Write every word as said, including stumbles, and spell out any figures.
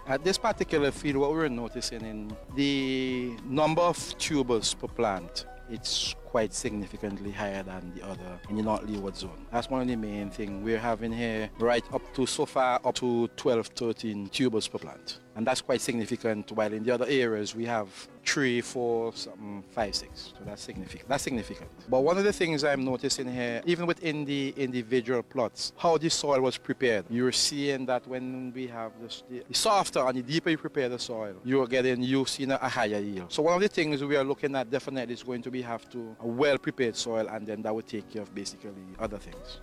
At this particular field, what we're noticing in the number of tubers per plant, it's quite significantly higher than the other in the North Leeward zone. That's one of the main things we're having here, right up to so far up to twelve, thirteen tubers per plant. And that's quite significant, while in the other areas we have three, four, something, five, six. So that's significant. That's significant. But one of the things I'm noticing here, even within the individual plots, how the soil was prepared. You're seeing that when we have this, the, the softer and the deeper you prepare the soil, you're getting, you've seen a, a higher yield. So one of the things we are looking at definitely is going to be have to a well-prepared soil, and then that will take care of basically other things.